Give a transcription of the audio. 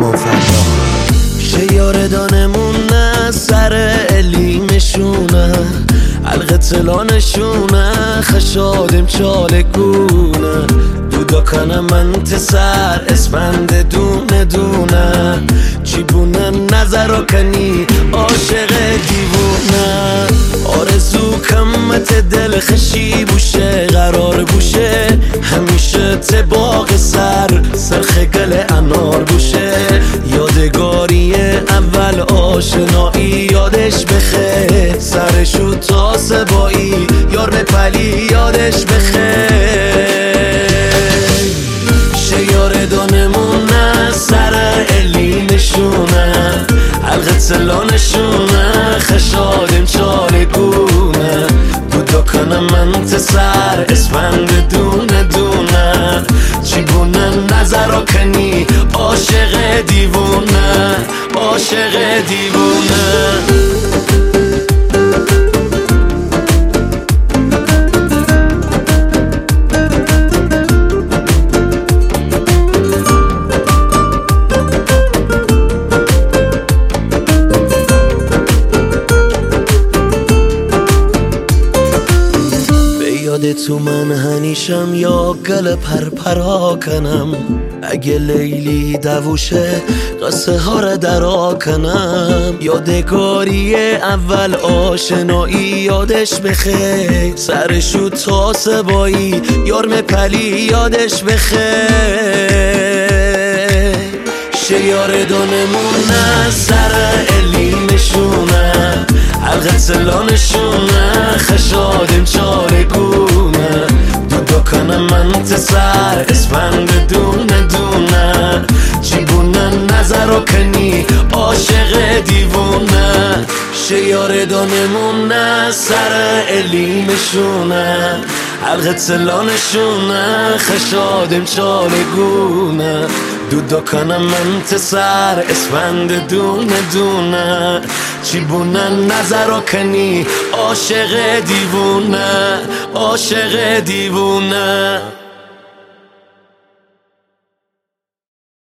فردا شیاردانمونه سر الیمشونه حلقه تلانشونه خشادم چالکونه دوداکانه من تسر اسفند دونه دونه چی بونه نظر کنی عاشق دیوونه آرزو کمت دل خشی بوشه قرار بوشه همیشه تباق سرخ گل انار بوشه یادگاری اول آشنایی یادش بخیر سرشو تا سبایی یار پلی یادش بخیر شیاردانمونه سر الی نشونه حلقه تلانشونه خشادم چالگونه دوداکانه من تسر اسفند دونه دونه چی بونه نظر کنی عاشق دیوونه عاشق دیوونه تو من هنیشم یا گل پرپرا کنم اگه لیلی دووشه قصه ها را درا کنم یادگاری اول آشنایی یادش بخیر سرشو تا سبایی یارم پلی یادش بخیر شیاردانمونه سر الی نشونه حلقه تلانشونه خشادم چالگونه دوداکانه من تسر اسفند دونه دونه چی بونه نظر کنی عاشق دیوونه شیاردانمونه سر الی نشونه حلقه تلانشونه خشادم چالگونه دوداکانه من تسر اسفند دونه دونه چی بونه نظر کنی عاشق دیوونه عاشق دیوونه